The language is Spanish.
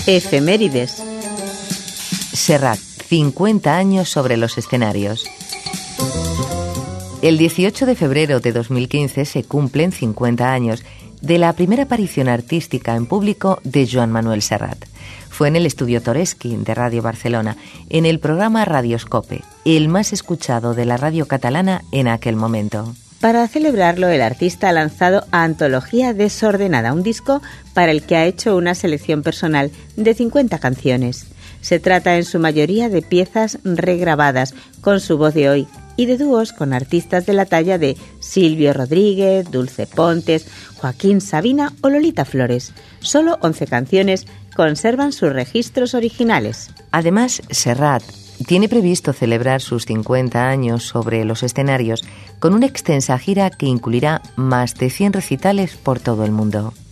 Efemérides. Serrat, 50 años sobre los escenarios. El 18 de febrero de 2015 se cumplen 50 años de la primera aparición artística en público de Joan Manuel Serrat. Fue en el estudio Toreschi de Radio Barcelona, en el programa Radioscope, el más escuchado de la radio catalana en aquel momento. Para celebrarlo, el artista ha lanzado Antología Desordenada, un disco para el que ha hecho una selección personal de 50 canciones. Se trata en su mayoría de piezas regrabadas con su voz de hoy y de dúos con artistas de la talla de Silvio Rodríguez, Dulce Pontes, Joaquín Sabina o Lolita Flores. Solo 11 canciones conservan sus registros originales. Además, Serrat tiene previsto celebrar sus 50 años sobre los escenarios con una extensa gira que incluirá más de 100 recitales por todo el mundo.